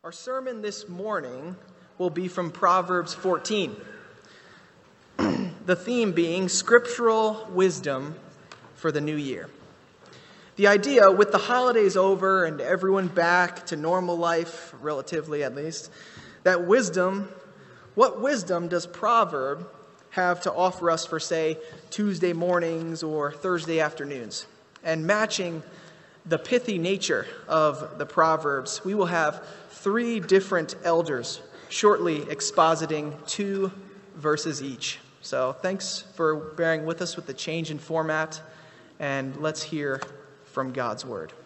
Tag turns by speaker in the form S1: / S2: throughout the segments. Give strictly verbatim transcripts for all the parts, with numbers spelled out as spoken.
S1: Our sermon this morning will be from Proverbs fourteen. The theme being scriptural wisdom for the new year. The idea, with the holidays over and everyone back to normal life, relatively at least, that wisdom, what wisdom does Proverb have to offer us for, say, Tuesday mornings or Thursday afternoons? And matching the pithy nature of the Proverbs, we will have three different elders shortly expositing two verses each. So thanks for bearing with us with the change in format, and let's hear from God's Word.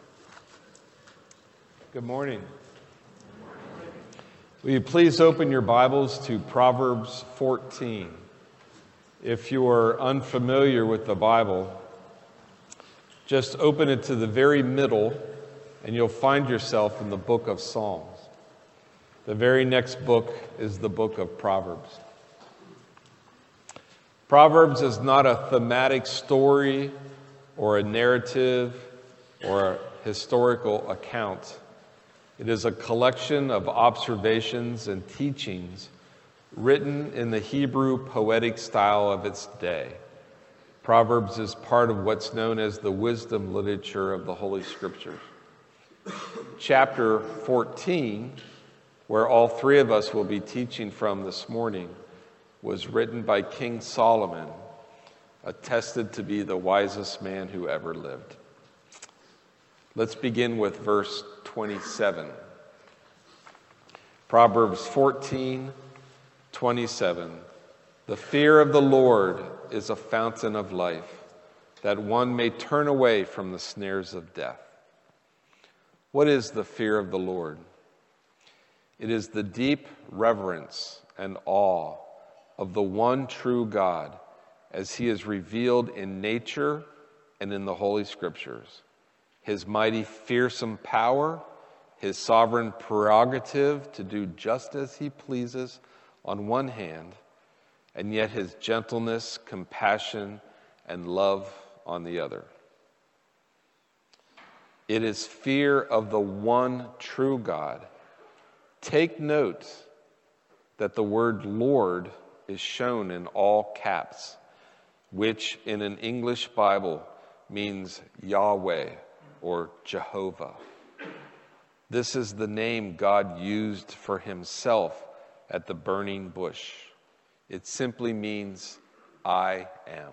S2: Good morning. Will you please open your Bibles to Proverbs fourteen? If you are unfamiliar with the Bible, just open it to the very middle and you'll find yourself in the book of Psalms. The very next book is the book of Proverbs. Proverbs is not a thematic story or a narrative or a historical account. It is a collection of observations and teachings written in the Hebrew poetic style of its day. Proverbs is part of what's known as the wisdom literature of the Holy Scriptures. Chapter fourteen, where all three of us will be teaching from this morning, was written by King Solomon, attested to be the wisest man who ever lived. Let's begin with verse twenty-seven. Proverbs fourteen, twenty-seven. The fear of the Lord is a fountain of life, that one may turn away from the snares of death. What is the fear of the Lord? It is the deep reverence and awe of the one true God as he is revealed in nature and in the Holy Scriptures. His mighty fearsome power, his sovereign prerogative to do just as he pleases on one hand, and yet his gentleness, compassion, and love on the other. It is fear of the one true God. Take note that the word Lord is shown in all caps, which in an English Bible means Yahweh or Jehovah. This is the name God used for himself at the burning bush. It simply means, I am.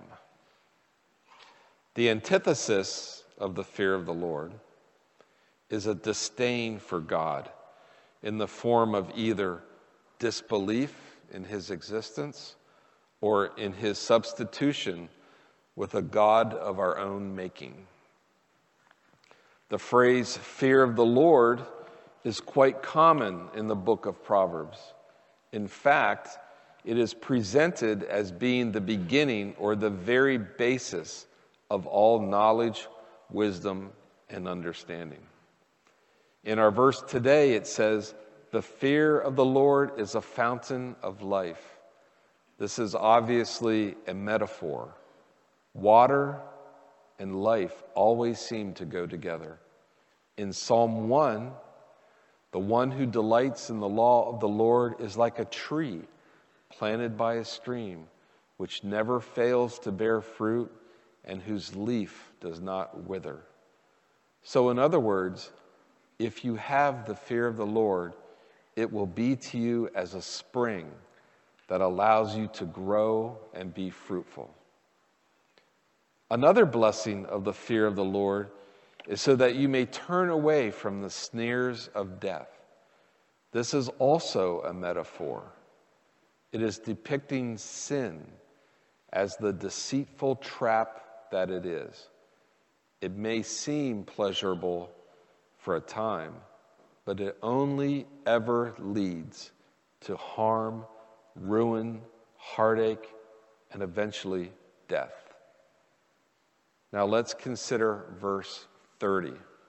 S2: The antithesis of the fear of the Lord is a disdain for God in the form of either disbelief in his existence or in his substitution with a God of our own making. The phrase fear of the Lord is quite common in the book of Proverbs. In fact, it is presented as being the beginning or the very basis of all knowledge, wisdom, and understanding. In our verse today, it says, the fear of the Lord is a fountain of life. This is obviously a metaphor. Water and life always seem to go together. In Psalm one, the one who delights in the law of the Lord is like a tree planted by a stream, which never fails to bear fruit and whose leaf does not wither. So in other words, if you have the fear of the Lord, it will be to you as a spring that allows you to grow and be fruitful. Another blessing of the fear of the Lord is so that you may turn away from the snares of death. This is also a metaphor. It is depicting sin as the deceitful trap that it is. It may seem pleasurable for a time, but it only ever leads to harm, ruin, heartache, and eventually death. Now let's consider verse thirty.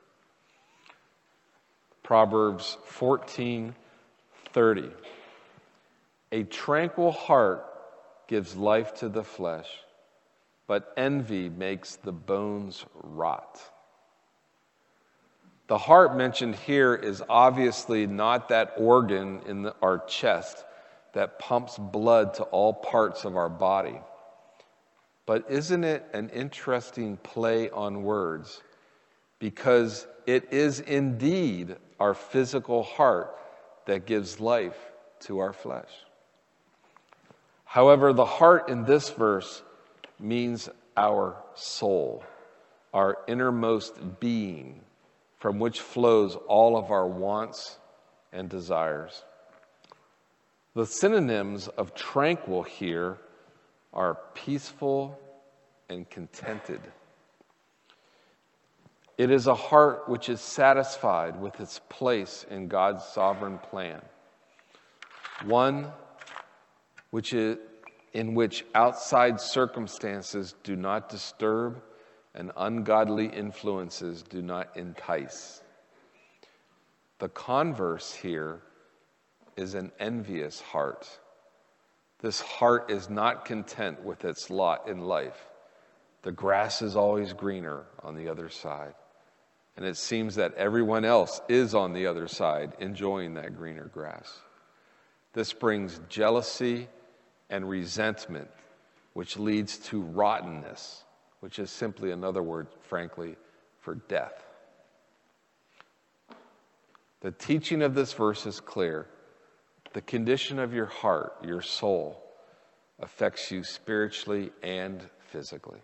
S2: Proverbs fourteen, thirty. A tranquil heart gives life to the flesh, but envy makes the bones rot. The heart mentioned here is obviously not that organ in the, our chest that pumps blood to all parts of our body. But isn't it an interesting play on words? Because it is indeed our physical heart that gives life to our flesh. However, the heart in this verse means our soul, our innermost being, from which flows all of our wants and desires. The synonyms of tranquil here are peaceful and contented. It is a heart which is satisfied with its place in God's sovereign plan. One which is, in which outside circumstances do not disturb and ungodly influences do not entice. The converse here is an envious heart. This heart is not content with its lot in life. The grass is always greener on the other side. And it seems that everyone else is on the other side enjoying that greener grass. This brings jealousy and resentment, which leads to rottenness, which is simply another word, frankly, for death. The teaching of this verse is clear. The condition of your heart, your soul, affects you spiritually and physically.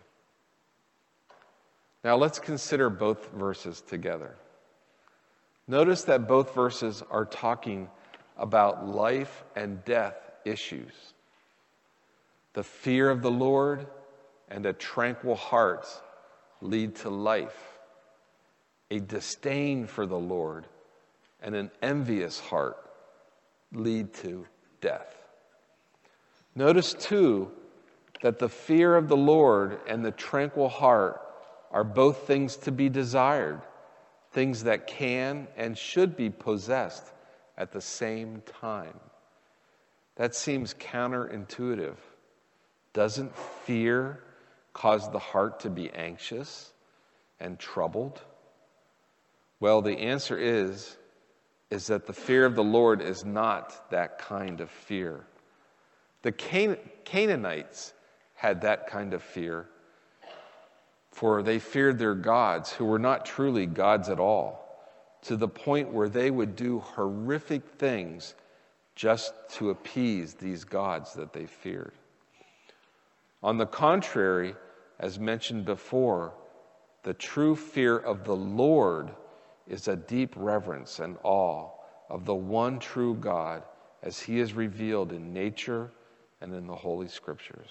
S2: Now let's consider both verses together. Notice that both verses are talking about life and death issues. The fear of the Lord and a tranquil heart lead to life. A disdain for the Lord and an envious heart lead to death. Notice too that the fear of the Lord and the tranquil heart are both things to be desired, things that can and should be possessed at the same time. That seems counterintuitive. Doesn't fear cause the heart to be anxious and troubled? Well, the answer is, is that the fear of the Lord is not that kind of fear. The Can- Canaanites had that kind of fear, for they feared their gods, who were not truly gods at all, to the point where they would do horrific things just to appease these gods that they feared. On the contrary, as mentioned before, the true fear of the Lord is a deep reverence and awe of the one true God as he is revealed in nature and in the Holy Scriptures.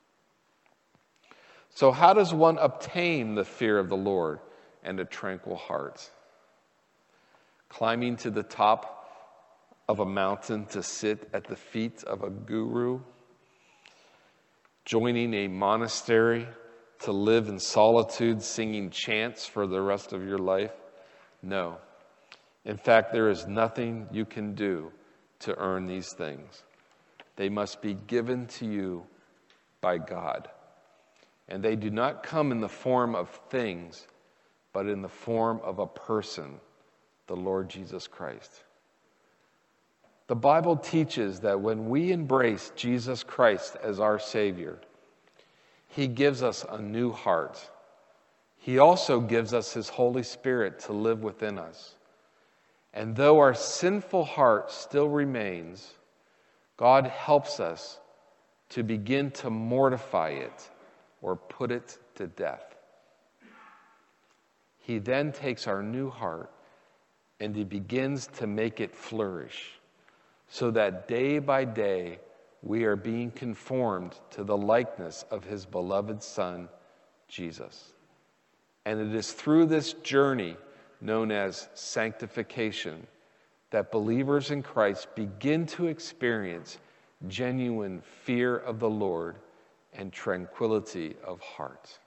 S2: So how does one obtain the fear of the Lord and a tranquil heart? Climbing to the top of a mountain to sit at the feet of a guru? Joining a monastery to live in solitude singing chants for the rest of your life? No. In fact, there is nothing you can do to earn these things. They must be given to you by God. And they do not come in the form of things, but in the form of a person, the Lord Jesus Christ. The Bible teaches that when we embrace Jesus Christ as our Savior, he gives us a new heart. He also gives us his Holy Spirit to live within us. And though our sinful heart still remains, God helps us to begin to mortify it or put it to death. He then takes our new heart and he begins to make it flourish, so that day by day we are being conformed to the likeness of his beloved Son, Jesus. And it is through this journey known as sanctification that believers in Christ begin to experience genuine fear of the Lord and tranquility of heart.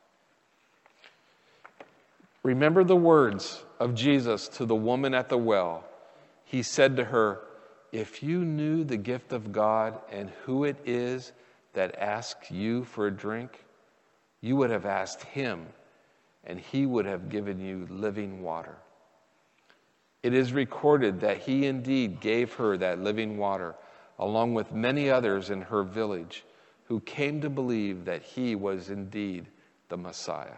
S2: Remember the words of Jesus to the woman at the well. He said to her, "If you knew the gift of God and who it is that asks you for a drink, you would have asked him, and he would have given you living water." It is recorded that he indeed gave her that living water, along with many others in her village, who came to believe that he was indeed the Messiah.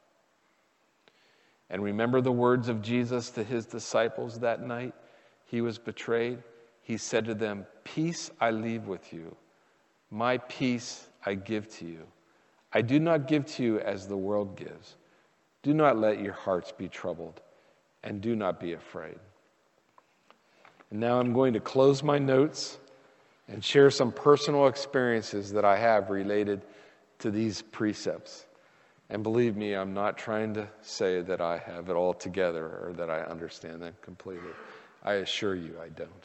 S2: And remember the words of Jesus to his disciples that night he was betrayed? He said to them, "Peace I leave with you. My peace I give to you. I do not give to you as the world gives. Do not let your hearts be troubled, and do not be afraid." And now I'm going to close my notes and share some personal experiences that I have related to these precepts. And believe me, I'm not trying to say that I have it all together or that I understand them completely. I assure you I don't.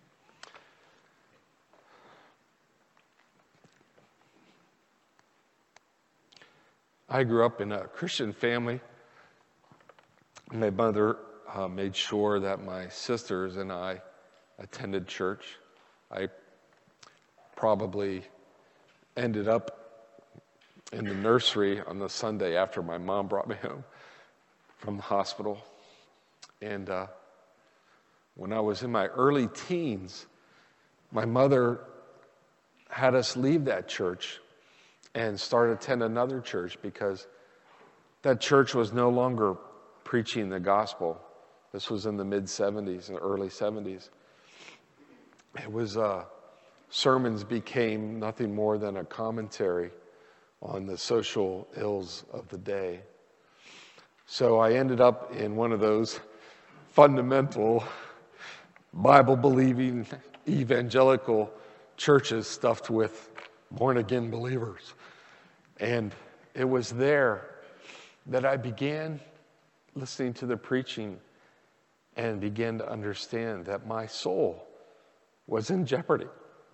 S2: I grew up in a Christian family. My mother uh, made sure that my sisters and I attended church. I probably ended up in the nursery on the Sunday after my mom brought me home from the hospital. And uh, when I was in my early teens, my mother had us leave that church and start attend another church because that church was no longer preaching the gospel. This was in the mid-seventies and early seventies. It was, uh, sermons became nothing more than a commentary on the social ills of the day. So I ended up in one of those fundamental, Bible-believing, evangelical churches stuffed with born-again believers. And it was there that I began listening to the preaching and began to understand that my soul was in jeopardy.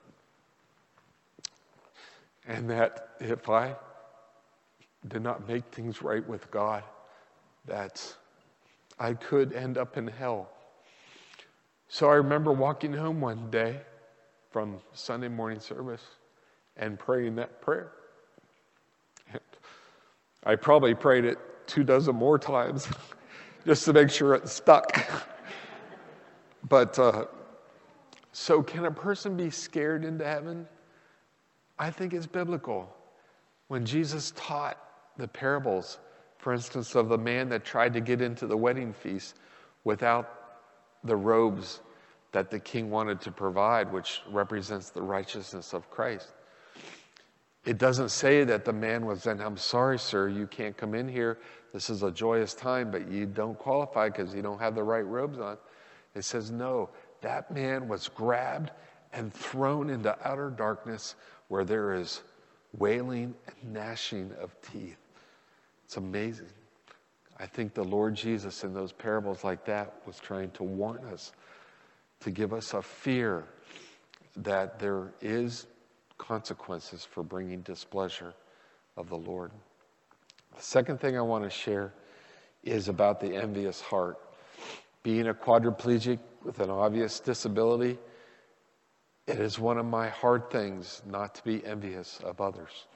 S2: And that if I did not make things right with God, that I could end up in hell. So I remember walking home one day from Sunday morning service and praying that prayer. And I probably prayed it two dozen more times just to make sure it stuck. But uh, so can a person be scared into heaven? I think it's biblical. When Jesus taught the parables, for instance, of the man that tried to get into the wedding feast without the robes that the king wanted to provide, which represents the righteousness of Christ. It doesn't say that the man was saying, "I'm sorry, sir, you can't come in here. This is a joyous time, but you don't qualify because you don't have the right robes on." It says, no, that man was grabbed and thrown into outer darkness where there is wailing and gnashing of teeth. It's amazing. I think the Lord Jesus in those parables like that was trying to warn us, to give us a fear that there is consequences for bringing displeasure of the Lord. The second thing I want to share is about the envious heart. Being a quadriplegic with an obvious disability, it is one of my hard things not to be envious of others.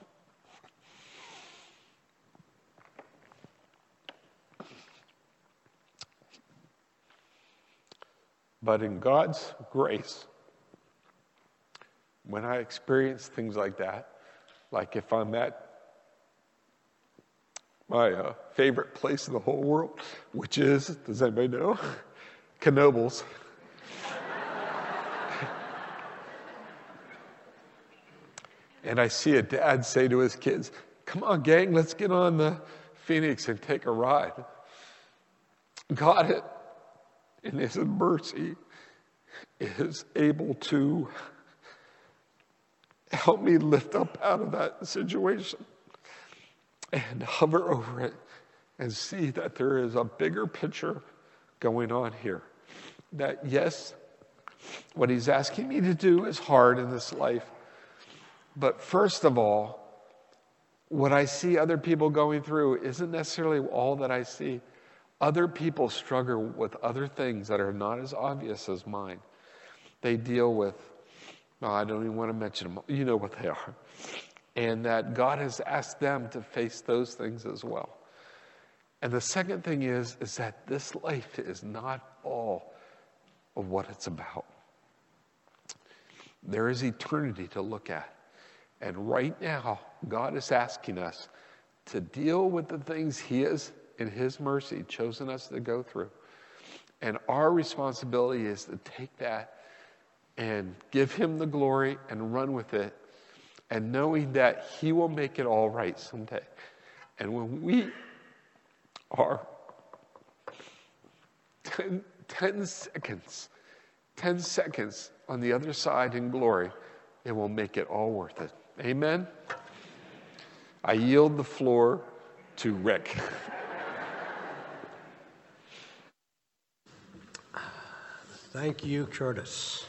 S2: But in God's grace, when I experience things like that, like if I'm at my uh, favorite place in the whole world, which is, does anybody know? Knoebels. And I see a dad say to his kids, "Come on, gang, let's get on the Phoenix and take a ride." God, in his mercy, is able to help me lift up out of that situation and hover over it and see that there is a bigger picture going on here. That yes, what he's asking me to do is hard in this life. But first of all, what I see other people going through isn't necessarily all that I see. Other people struggle with other things that are not as obvious as mine. They deal with, well, I don't even want to mention them. You know what they are. And that God has asked them to face those things as well. And the second thing is, is that this life is not all of what it's about. There is eternity to look at. And right now, God is asking us to deal with the things he has, in his mercy, chosen us to go through. And our responsibility is to take that and give him the glory and run with it, and knowing that he will make it all right someday. And when we are ten, ten seconds, ten seconds on the other side in glory, it will make it all worth it. Amen? I yield the floor to Rick.
S3: Thank you, Curtis.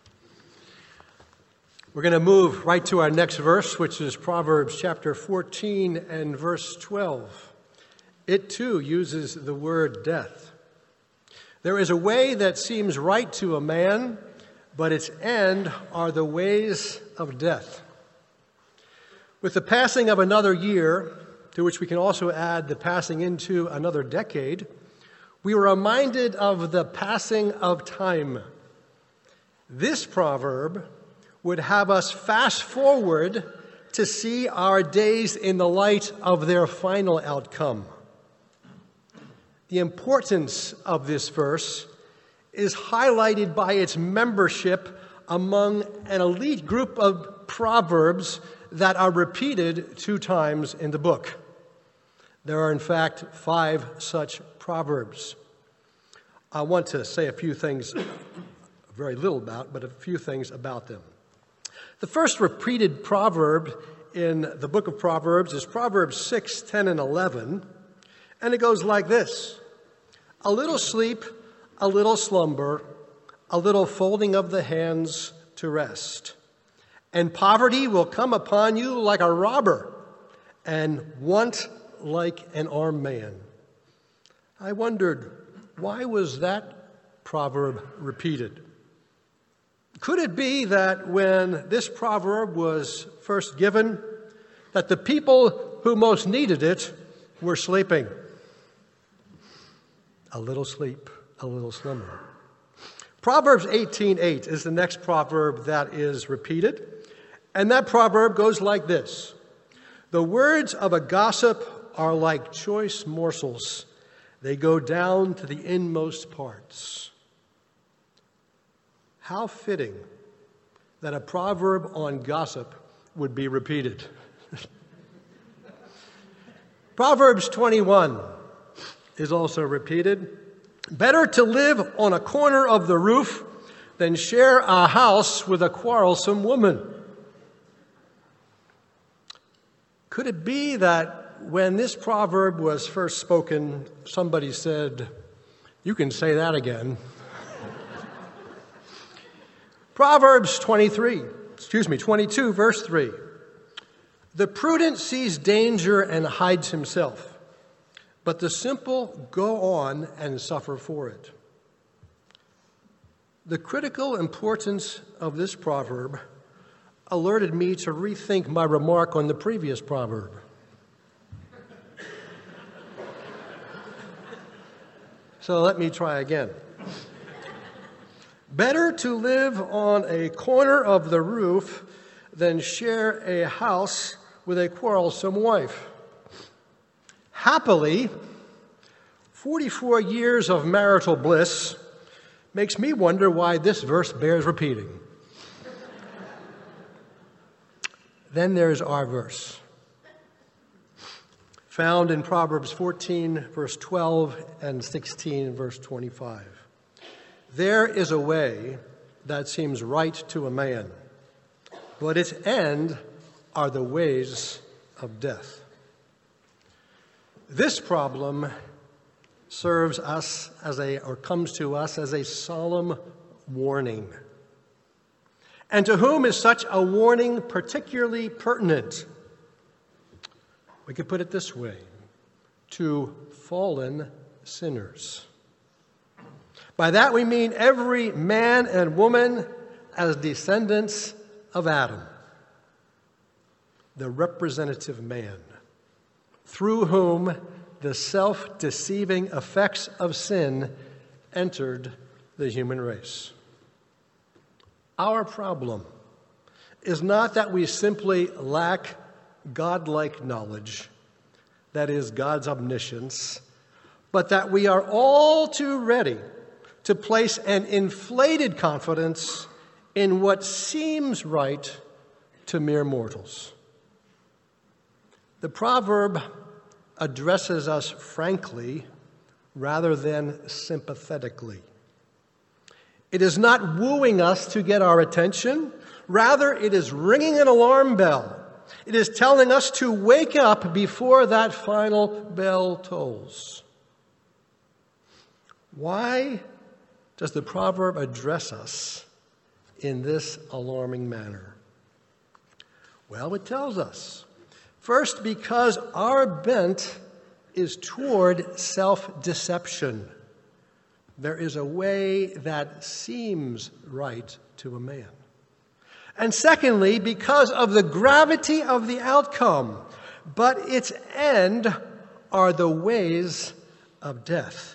S3: We're going to move right to our next verse, which is Proverbs chapter fourteen and verse twelve. It too uses the word death. There is a way that seems right to a man, but its end are the ways of death. With the passing of another year, to which we can also add the passing into another decade, we are reminded of the passing of time. This proverb would have us fast forward to see our days in the light of their final outcome. The importance of this verse is highlighted by its membership among an elite group of proverbs that are repeated two times in the book. There are, in fact, five such proverbs. I want to say a few things, very little about, but a few things about them. The first repeated proverb in the book of Proverbs is Proverbs six, ten, and eleven, and it goes like this: a little sleep, a little slumber, a little folding of the hands to rest. And poverty will come upon you like a robber, and want like an armed man. I wondered, why was that proverb repeated? Could it be that when this proverb was first given, that the people who most needed it were sleeping? A little sleep, a little slumber. Proverbs eighteen eight is the next proverb that is repeated. And that proverb goes like this: the words of a gossip are like choice morsels. They go down to the inmost parts. How fitting that a proverb on gossip would be repeated. Proverbs twenty-one is also repeated. Better to live on a corner of the roof than share a house with a quarrelsome woman. Could it be that when this proverb was first spoken, somebody said, "You can say that again"? Proverbs twenty-three, excuse me, twenty-two, verse three. The prudent sees danger and hides himself, but the simple go on and suffer for it. The critical importance of this proverb alerted me to rethink my remark on the previous proverb. So let me try again. Better to live on a corner of the roof than share a house with a quarrelsome wife. Happily, forty-four years of marital bliss makes me wonder why this verse bears repeating. Then there's our verse, found in Proverbs fourteen, verse twelve, and sixteen, verse twenty-five. There is a way that seems right to a man, but its end are the ways of death. This problem serves us as a, or comes to us as a solemn warning. And to whom is such a warning particularly pertinent? We could put it this way: to fallen sinners. By that we mean every man and woman as descendants of Adam, the representative man, through whom the self-deceiving effects of sin entered the human race. Our problem is not that we simply lack godlike knowledge, that is, God's omniscience, but that we are all too ready to place an inflated confidence in what seems right to mere mortals. The proverb addresses us frankly rather than sympathetically. It is not wooing us to get our attention. Rather, it is ringing an alarm bell. It is telling us to wake up before that final bell tolls. Why does the proverb address us in this alarming manner? Well, it tells us. First, because our bent is toward self-deception. There is a way that seems right to a man. And secondly, because of the gravity of the outcome, but its end are the ways of death.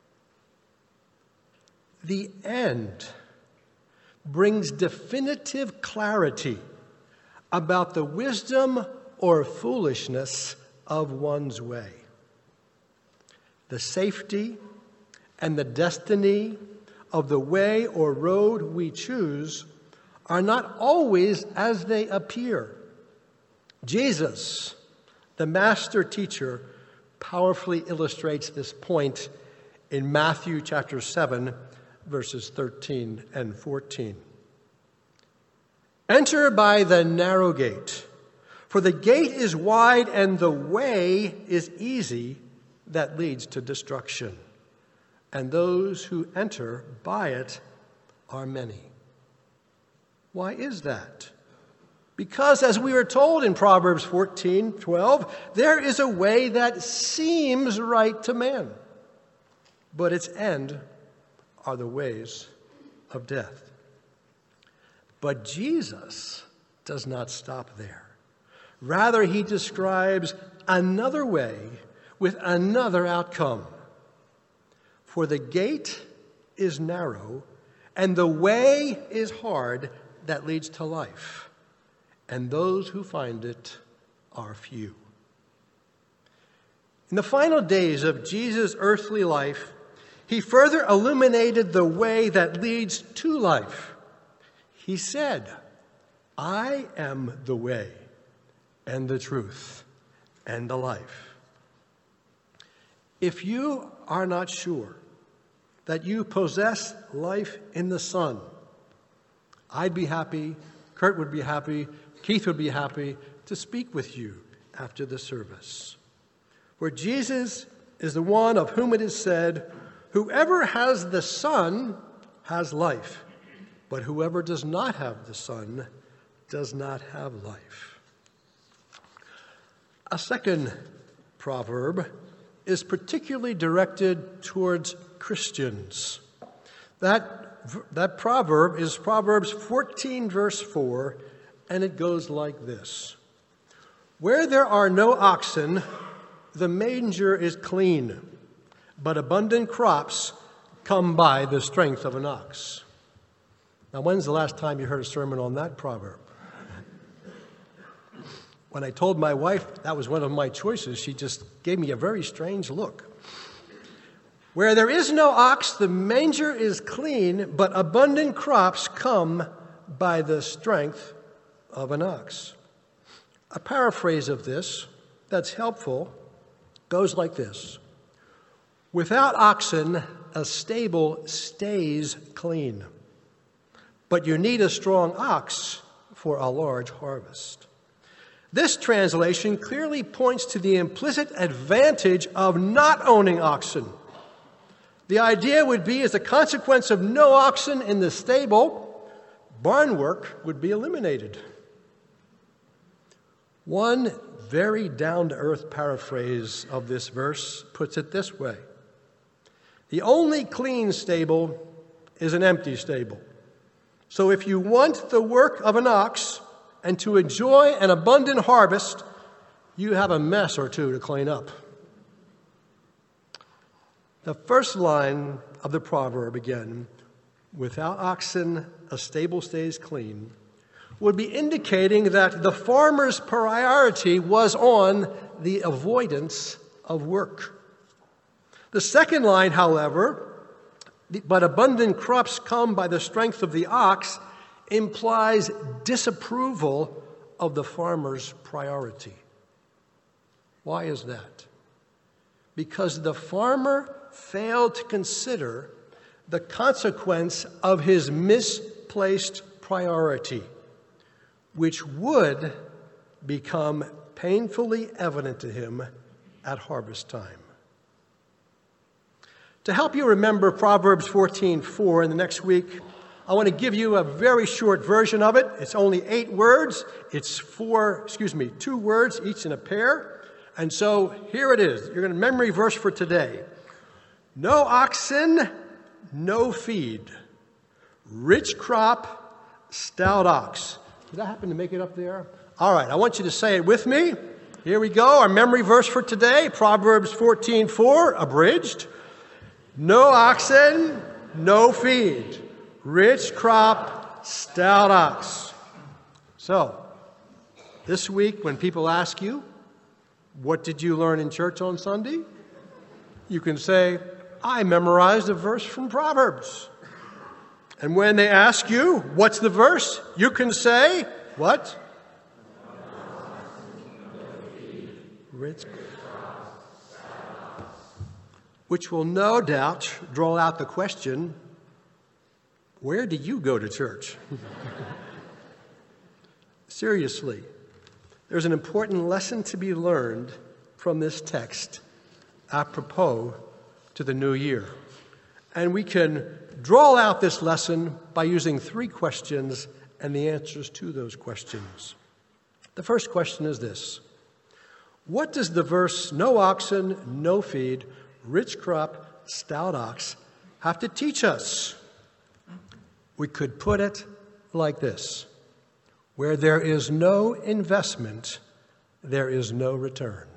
S3: The end brings definitive clarity about the wisdom or foolishness of one's way. The safety and the destiny of the way or road we choose are not always as they appear. Jesus, the master teacher, powerfully illustrates this point in Matthew chapter seven, verses thirteen and fourteen. Enter by the narrow gate, for the gate is wide and the way is easy that leads to destruction, and those who enter by it are many. Why is that? Because, as we are told in Proverbs fourteen twelve, there is a way that seems right to man, but its end are the ways of death. But Jesus does not stop there. Rather, he describes another way with another outcome. For the gate is narrow, and the way is hard that leads to life, and those who find it are few. In the final days of Jesus' earthly life, he further illuminated the way that leads to life. He said, I am the way and the truth and the life. If you are not sure that you possess life in the Son, I'd be happy, Kurt would be happy, Keith would be happy to speak with you after the service. For Jesus is the one of whom it is said, whoever has the Son has life, but whoever does not have the Son does not have life. A second proverb is particularly directed towards Christians. That, that proverb is Proverbs fourteen, verse four, and it goes like this. Where there are no oxen, the manger is clean, but abundant crops come by the strength of an ox. Now, when's the last time you heard a sermon on that proverb? When I told my wife that was one of my choices, she just gave me a very strange look. Where there is no ox, the manger is clean, but abundant crops come by the strength of an ox. A paraphrase of this that's helpful goes like this. Without oxen, a stable stays clean, but you need a strong ox for a large harvest. This translation clearly points to the implicit advantage of not owning oxen. The idea would be, as a consequence of no oxen in the stable, barn work would be eliminated. One very down-to-earth paraphrase of this verse puts it this way. The only clean stable is an empty stable. So if you want the work of an ox and to enjoy an abundant harvest, you have a mess or two to clean up. The first line of the proverb, again, without oxen, a stable stays clean, would be indicating that the farmer's priority was on the avoidance of work. The second line, however, but abundant crops come by the strength of the ox, implies disapproval of the farmer's priority. Why is that? Because the farmer failed to consider the consequence of his misplaced priority, which would become painfully evident to him at harvest time. To help you remember Proverbs fourteen four in the next week, I want to give you a very short version of it. It's only eight words. It's four, excuse me, two words, each in a pair. And so here it is. You're going to memory verse for today. No oxen, no feed. Rich crop, stout ox. Did I happen to make it up there? All right, I want you to say it with me. Here we go. Our memory verse for today, Proverbs fourteen four, abridged. No oxen, no feed. Rich crop, stout ox. So, this week when people ask you, what did you learn in church on Sunday? You can say, I memorized a verse from Proverbs. And when they ask you, what's the verse? You can say, what? Rich. Which will no doubt draw out the question, where did you go to church? Seriously, there's an important lesson to be learned from this text apropos to the new year. And we can draw out this lesson by using three questions and the answers to those questions. The first question is this: what does the verse, no oxen, no feed, rich crop, stout ox, have to teach us? We could put it like this: where there is no investment, there is no return.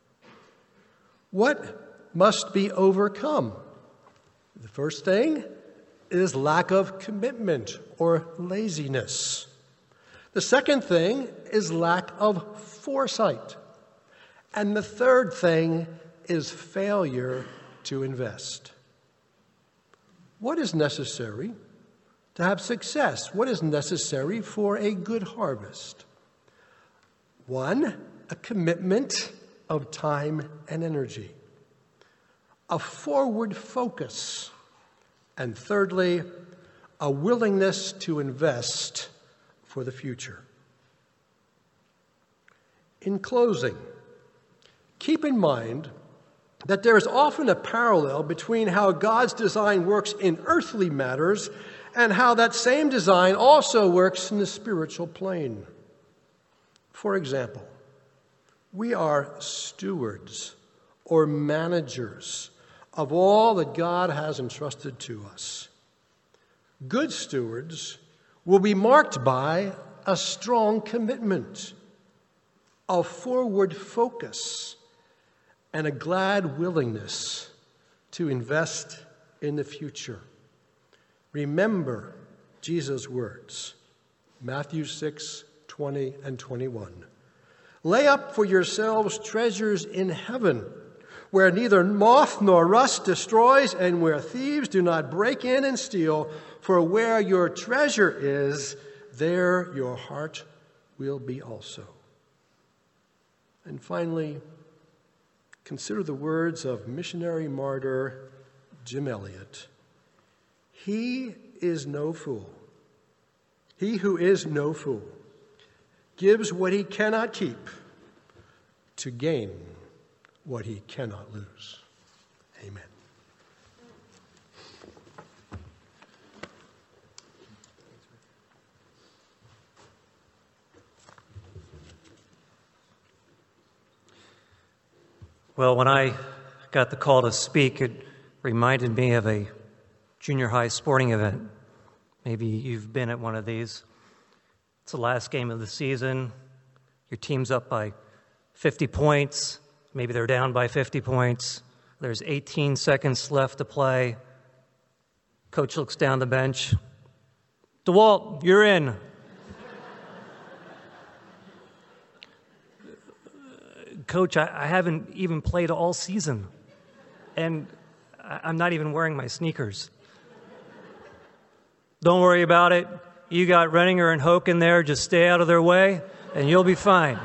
S3: What must be overcome? The first thing is lack of commitment or laziness. The second thing is lack of foresight. And the third thing is failure to invest. What is necessary to have success? What is necessary for a good harvest? One, a commitment of time and energy. A forward focus. And thirdly, a willingness to invest for the future. In closing, keep in mind that there is often a parallel between how God's design works in earthly matters and how that same design also works in the spiritual plane. For example, we are stewards or managers of all that God has entrusted to us. Good stewards will be marked by a strong commitment, a forward focus, and a glad willingness to invest in the future. Remember Jesus' words, Matthew six, twenty and twenty-one. Lay up for yourselves treasures in heaven, where neither moth nor rust destroys, and where thieves do not break in and steal. For where your treasure is, there your heart will be also. And finally, consider the words of missionary martyr Jim Elliot. He is no fool. He who is no fool gives what he cannot keep to gain what he cannot lose. Amen.
S4: Well, when I got the call to speak, it reminded me of a junior high sporting event. Maybe you've been at one of these. It's the last game of the season. Your team's up by fifty points. Maybe they're down by fifty points. There's eighteen seconds left to play. Coach looks down the bench. DeWalt, you're in. Coach, I, I haven't even played all season, and I, I'm not even wearing my sneakers. Don't worry about it. You got Renninger and Hoke in there. Just stay out of their way, and you'll be fine.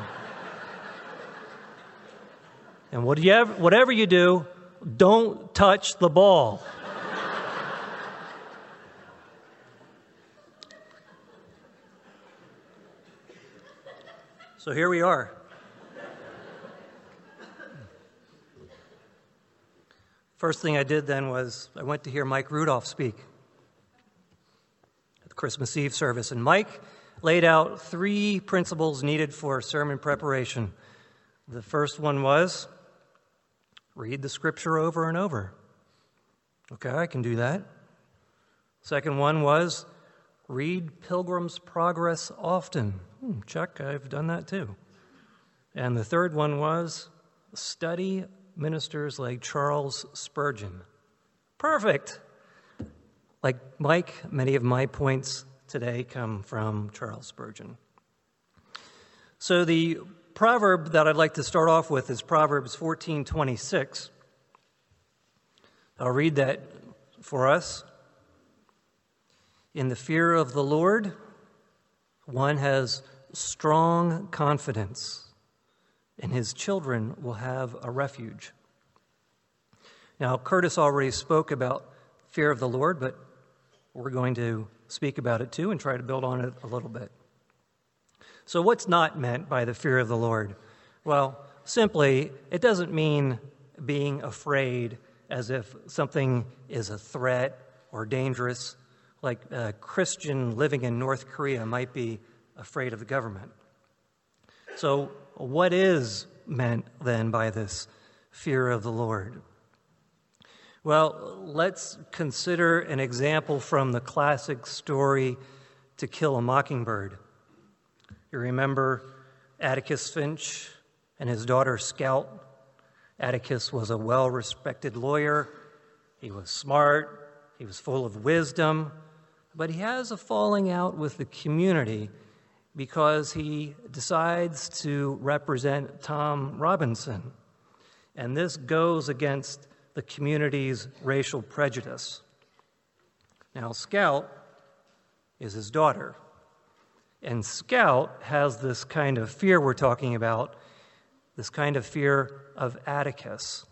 S4: And whatever, whatever you do, don't touch the ball. So here we are. First thing I did then was I went to hear Mike Rudolph speak at the Christmas Eve service. And Mike laid out three principles needed for sermon preparation. The first one was read the scripture over and over. Okay, I can do that. Second one was read Pilgrim's Progress often. Hmm, check, I've done that too. And the third one was study ministers like Charles Spurgeon. Perfect. Like Mike, many of my points today come from Charles Spurgeon. So the proverb that I'd like to start off with is Proverbs fourteen twenty-six. I'll read that for us. In the fear of the Lord, one has strong confidence, and his children will have a refuge. Now, Curtis already spoke about fear of the Lord, but we're going to speak about it too and try to build on it a little bit. So what's not meant by the fear of the Lord? Well, simply, it doesn't mean being afraid as if something is a threat or dangerous, like a Christian living in North Korea might be afraid of the government. So what is meant then by this fear of the Lord? Well, let's consider an example from the classic story To Kill a Mockingbird. You remember Atticus Finch and his daughter Scout. Atticus was a well-respected lawyer. He was smart. He was full of wisdom. But he has a falling out with the community because he decides to represent Tom Robinson. And this goes against the community's racial prejudice. Now, Scout is his daughter. And Scout has this kind of fear we're talking about, this kind of fear of Atticus.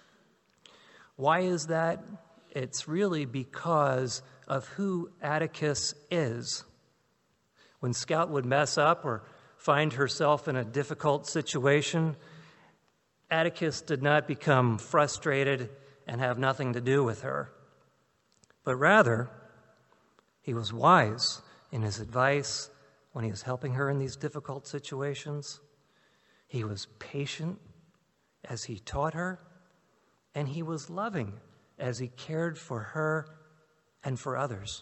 S4: Why is that? It's really because of who Atticus is. When Scout would mess up or find herself in a difficult situation, Atticus did not become frustrated and have nothing to do with her, but rather, he was wise in his advice when he was helping her in these difficult situations. He was patient as he taught her, and he was loving as he cared for her and for others.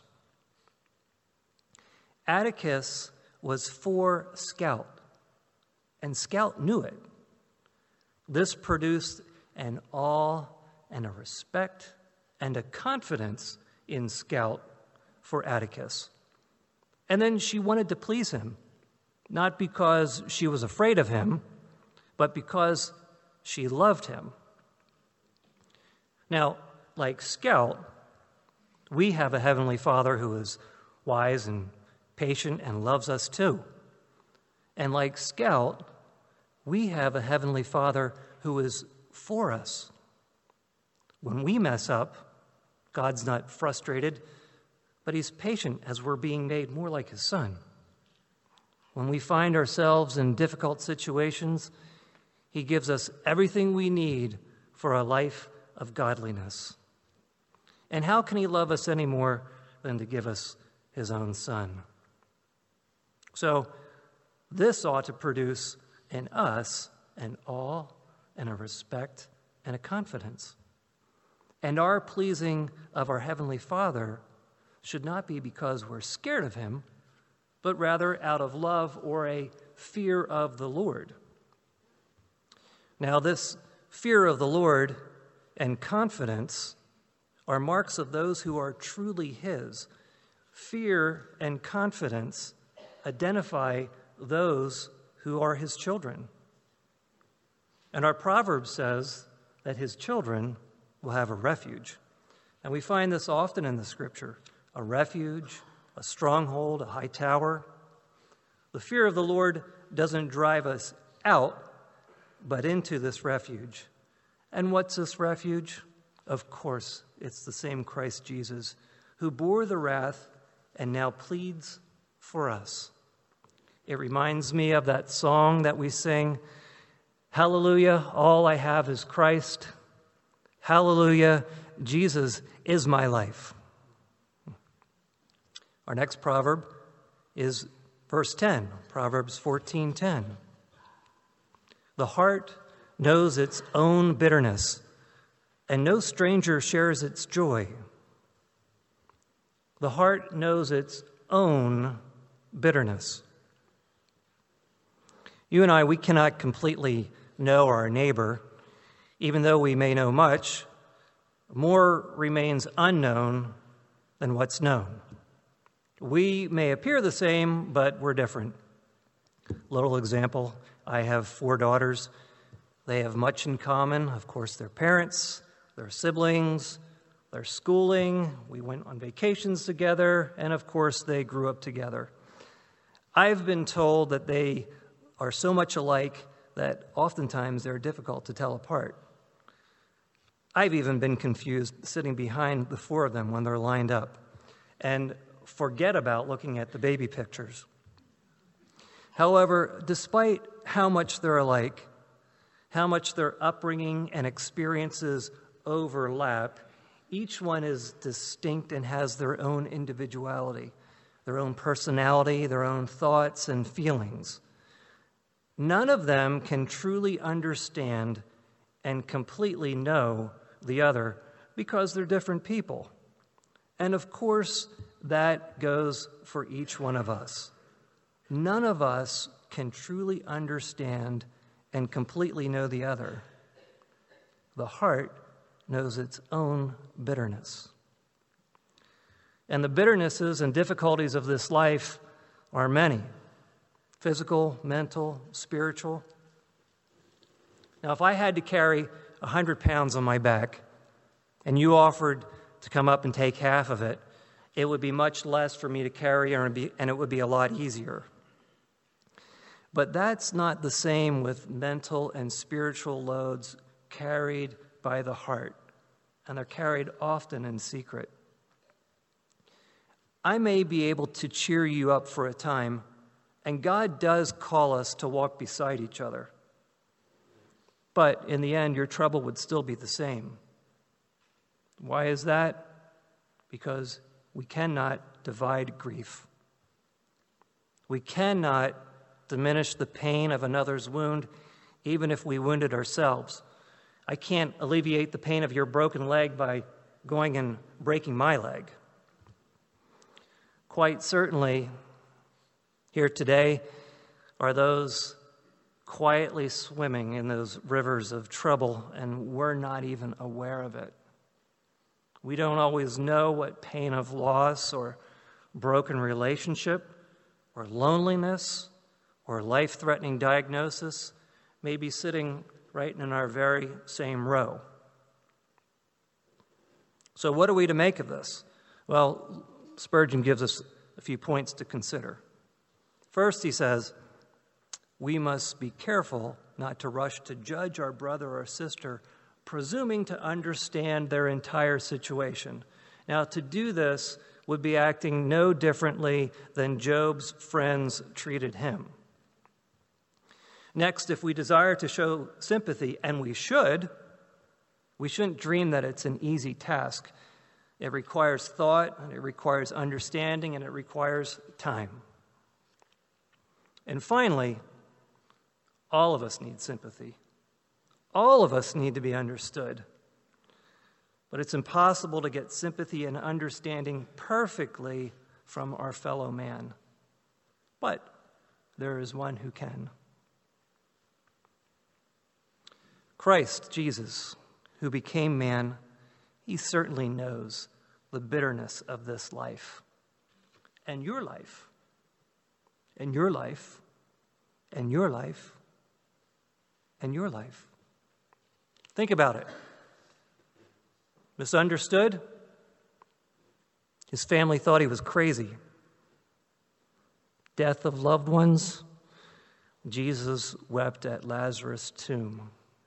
S4: Atticus was for Scout, and Scout knew it. This produced an awe and a respect and a confidence in Scout for Atticus. And then she wanted to please him, not because she was afraid of him, but because she loved him. Now, like Scout, we have a Heavenly Father who is wise and patient and loves us too. And like Scout, we have a Heavenly Father who is for us. When we mess up, God's not frustrated, but He's patient as we're being made more like His Son. When we find ourselves in difficult situations, He gives us everything we need for a life of godliness. And how can He love us any more than to give us His own Son? So this ought to produce in us an awe and a respect and a confidence. And our pleasing of our Heavenly Father should not be because we're scared of Him, but rather out of love or a fear of the Lord. Now, this fear of the Lord and confidence are marks of those who are truly his. Fear and confidence identify those who are his children. And our proverb says that his children will have a refuge. And we find this often in the scripture, a refuge, a stronghold, a high tower. The fear of the Lord doesn't drive us out, but into this refuge. And what's this refuge? Of course, it's the same Christ Jesus who bore the wrath and now pleads for us. It reminds me of that song that we sing, "Hallelujah, all I have is Christ. Hallelujah, Jesus is my life." Our next proverb is verse ten, Proverbs fourteen ten. The heart knows its own bitterness, and no stranger shares its joy. The heart knows its own bitterness. You and I, we cannot completely know our neighbor. Even though we may know much, more remains unknown than what's known. We may appear the same, but we're different. Little example, I have four daughters. They have much in common. Of course, their parents, their siblings, their schooling. We went on vacations together, and of course, they grew up together. I've been told that they are so much alike that oftentimes they're difficult to tell apart. I've even been confused sitting behind the four of them when they're lined up and forget about looking at the baby pictures. However, despite how much they're alike, how much their upbringing and experiences overlap, each one is distinct and has their own individuality, their own personality, their own thoughts and feelings. None of them can truly understand and completely know the other because they're different people. And of course, that goes for each one of us. None of us can truly understand and completely know the other. The heart knows its own bitterness. And the bitternesses and difficulties of this life are many: physical, mental, spiritual. Now, if I had to carry one hundred pounds on my back and you offered to come up and take half of it, it would be much less for me to carry and it would be a lot easier. But that's not the same with mental and spiritual loads carried by the heart, and they're carried often in secret. I may be able to cheer you up for a time, and God does call us to walk beside each other. But in the end, your trouble would still be the same. Why is that? Because we cannot divide grief. We cannot diminish the pain of another's wound, even if we wounded ourselves. I can't alleviate the pain of your broken leg by going and breaking my leg. Quite certainly, here today are those quietly swimming in those rivers of trouble, and we're not even aware of it. We don't always know what pain of loss or broken relationship or loneliness or life-threatening diagnosis may be sitting right in our very same row. So what are we to make of this? Well, Spurgeon gives us a few points to consider. First, he says, we must be careful not to rush to judge our brother or sister, presuming to understand their entire situation. Now, to do this would be acting no differently than Job's friends treated him. Next, if we desire to show sympathy, and we should, we shouldn't dream that it's an easy task. It requires thought, and it requires understanding, and it requires time. And finally, all of us need sympathy. All of us need to be understood. But it's impossible to get sympathy and understanding perfectly from our fellow man. But there is one who can. Christ, Jesus, who became man, He certainly knows the bitterness of this life and your life and your life and your life and your life. Think about it. Misunderstood? His family thought he was crazy. Death of loved ones? Jesus wept at Lazarus' tomb.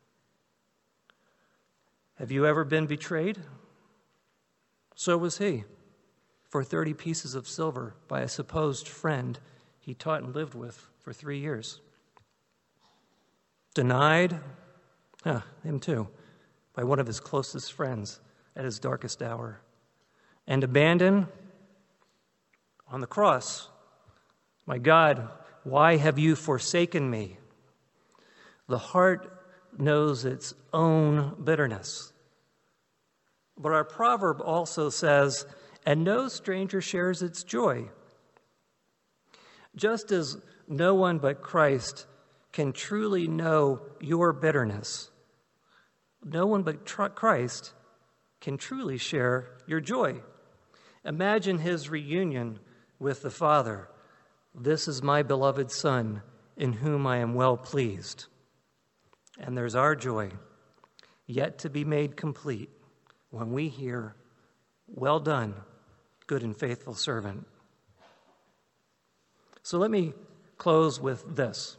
S4: Have you ever been betrayed? So was he, for thirty pieces of silver by a supposed friend he taught and lived with for three years. Denied? Huh, him too, by one of his closest friends at his darkest hour. And abandoned? On the cross. My God, why have you forsaken me? The heart knows its own bitterness. But our proverb also says, and no stranger shares its joy. Just as no one but Christ can truly know your bitterness, no one but tr- Christ can truly share your joy. Imagine his reunion with the Father. This is my beloved Son, in whom I am well pleased. And there's our joy, yet to be made complete, when we hear, well done, good and faithful servant. So let me close with this.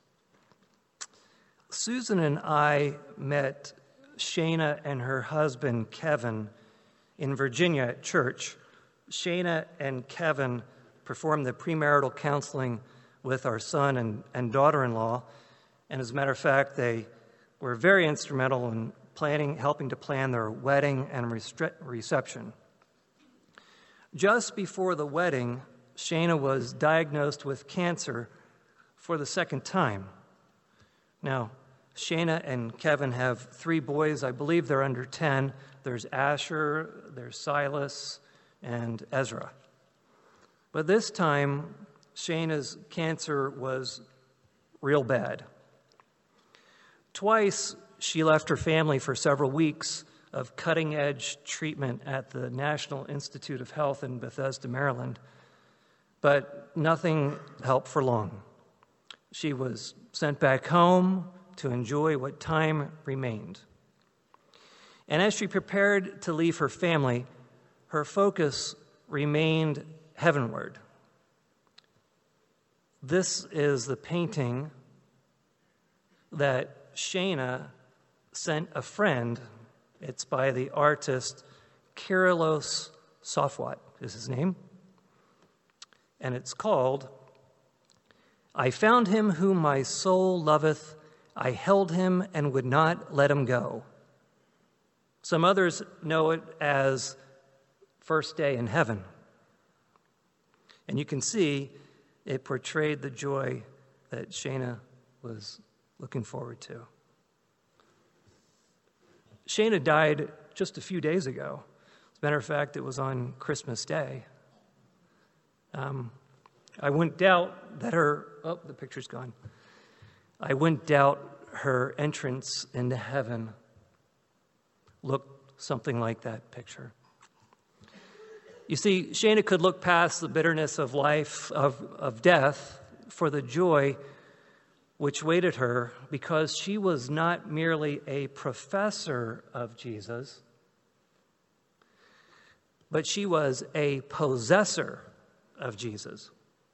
S4: Susan and I met Shana and her husband, Kevin, in Virginia at church. Shana and Kevin performed the premarital counseling with our son and, and daughter-in-law. And as a matter of fact, they were very instrumental in planning, helping to plan their wedding and restre- reception. Just before the wedding, Shana was diagnosed with cancer for the second time. Now, Shana and Kevin have three boys. I believe they're under ten. There's Asher, there's Silas, and Ezra. But this time, Shana's cancer was real bad. Twice, she left her family for several weeks of cutting-edge treatment at the National Institute of Health in Bethesda, Maryland. But nothing helped for long. She was sent back home to enjoy what time remained. And as she prepared to leave her family, her focus remained heavenward. This is the painting that Shana sent a friend. It's by the artist Kyrillos Safwat, is his name. And it's called, I found him whom my soul loveth, I held him and would not let him go. Some others know it as First Day in Heaven. And you can see it portrayed the joy that Shana was looking forward to. Shana died just a few days ago. As a matter of fact, it was on Christmas Day. Um, I wouldn't doubt that her, oh, the picture's gone. I wouldn't doubt her entrance into heaven looked something like that picture. You see, Shana could look past the bitterness of life, of, of death, for the joy which waited her, because she was not merely a professor of Jesus, but she was a possessor of Jesus.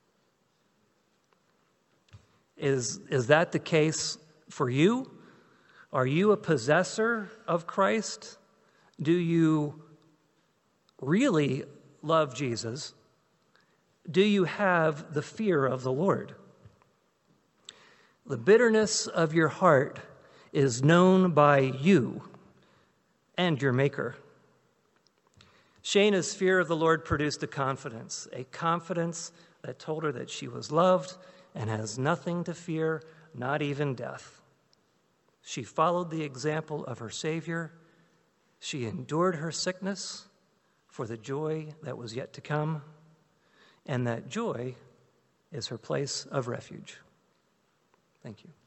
S4: Is, is that the case for you? Are you a possessor of Christ? Do you really love Jesus? Do you have the fear of the Lord? The bitterness of your heart is known by you and your Maker. Shana's fear of the Lord produced a confidence, a confidence that told her that she was loved and has nothing to fear, not even death. She followed the example of her Savior. She endured her sickness for the joy that was yet to come, and that joy is her place of refuge. Thank you.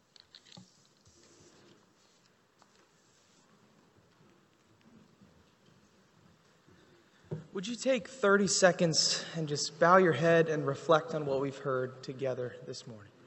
S1: Would you take thirty seconds and just bow your head and reflect on what we've heard together this morning?